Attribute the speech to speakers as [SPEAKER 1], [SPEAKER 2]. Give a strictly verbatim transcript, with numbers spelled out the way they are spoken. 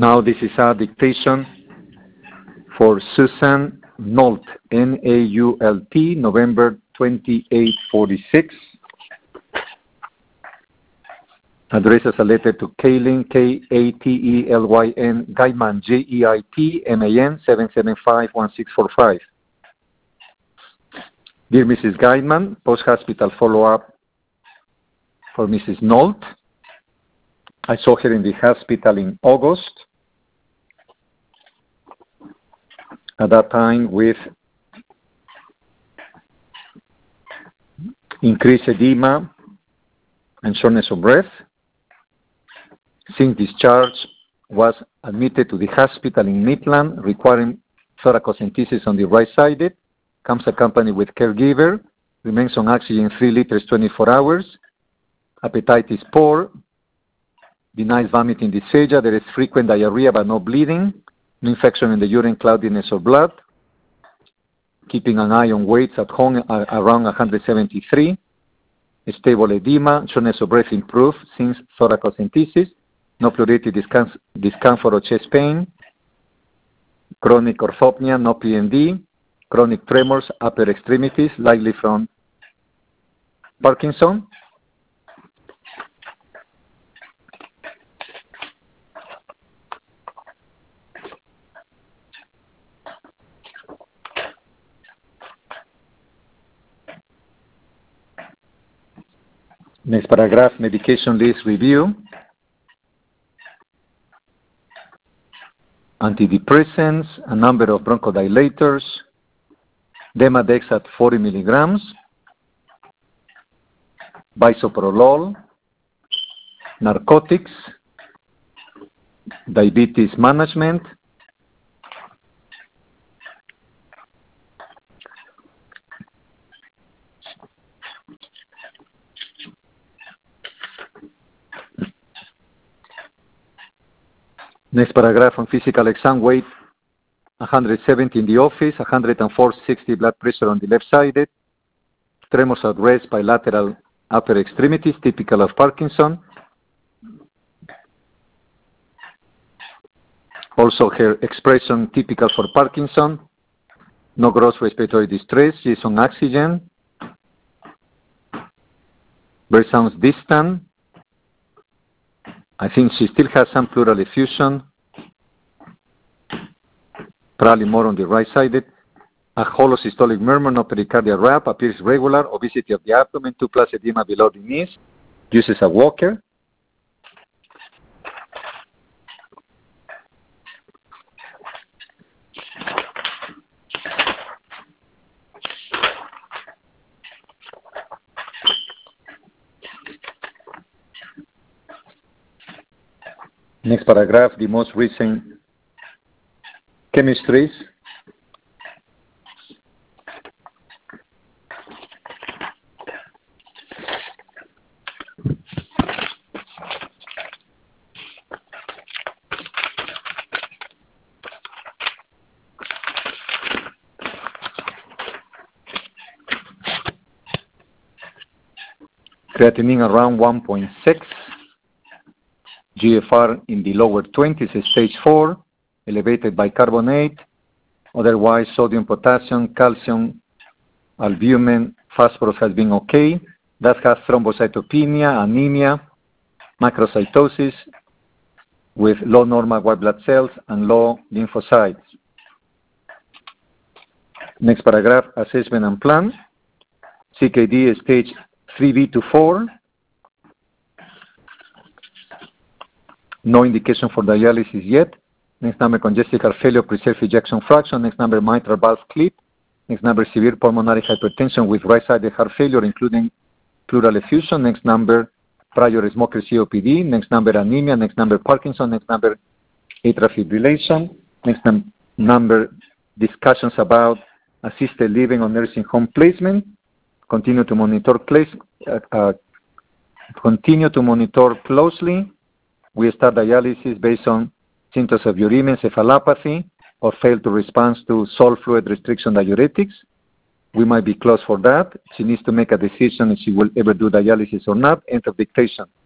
[SPEAKER 1] Now this is a dictation for Susan Nault, N A U L T, November twenty-eighth, forty-six. Addressed as a letter to Kaylin, K A T E L Y N, Geitman, J E I T M A N, seven seven five one six four five. Dear Missus Geitman, post-hospital follow-up for Missus Nault. I saw her in the hospital in August. At that time with increased edema and shortness of breath. Since discharge, was admitted to the hospital in Midland, requiring thoracentesis on the right side. Comes accompanied with caregiver. Remains on oxygen three liters twenty-four hours. Appetite is poor. Denies vomiting dysphagia. There is frequent diarrhea but no bleeding. No infection in the urine, cloudiness or blood. Keeping an eye on weights at home uh, around one hundred seventy-three. Stable edema. Shortness of breath improved since thoracentesis. No pleuritic discom- discomfort or chest pain. Chronic orthopnea, no P N D. Chronic tremors, upper extremities, likely from Parkinson. Next paragraph, medication list review. Antidepressants, a number of bronchodilators, Demodex at forty milligrams, bisoprolol, narcotics, diabetes management, next paragraph on physical exam, weight one hundred seventy in the office, one hundred four sixty blood pressure on the left side, tremors at rest, bilateral upper extremities, typical of Parkinson. Also her expression typical for Parkinson, no gross respiratory distress, she is on oxygen. Breath sounds distant. I think she still has some pleural effusion, probably more on the right side. A hollow systolic murmur, no pericardial rap, appears regular, obesity of the abdomen, two plus edema below the knees, uses a walker. Next paragraph, the most recent chemistries. Creatinine around one point six. G F R in the lower twenties, stage four, elevated bicarbonate, otherwise sodium, potassium, calcium, albumin, phosphorus has been okay. That has thrombocytopenia, anemia, macrocytosis with low normal white blood cells and low lymphocytes. Next paragraph, assessment and plan. C K D is stage three B to four. No indication for dialysis yet. Next number, congestive heart failure, preserved ejection fraction. Next number, mitral valve clip. Next number, severe pulmonary hypertension with right-sided heart failure, including pleural effusion. Next number, prior smoker C O P D. Next number, anemia. Next number, Parkinson. Next number, atrial fibrillation. Next num- number, discussions about assisted living or nursing home placement. Continue to monitor place, uh, uh, continue to monitor closely. We start dialysis based on symptoms of uremia, encephalopathy, or fail to respond to salt fluid restriction diuretics. We might be close for that. She needs to make a decision if she will ever do dialysis or not. End of dictation.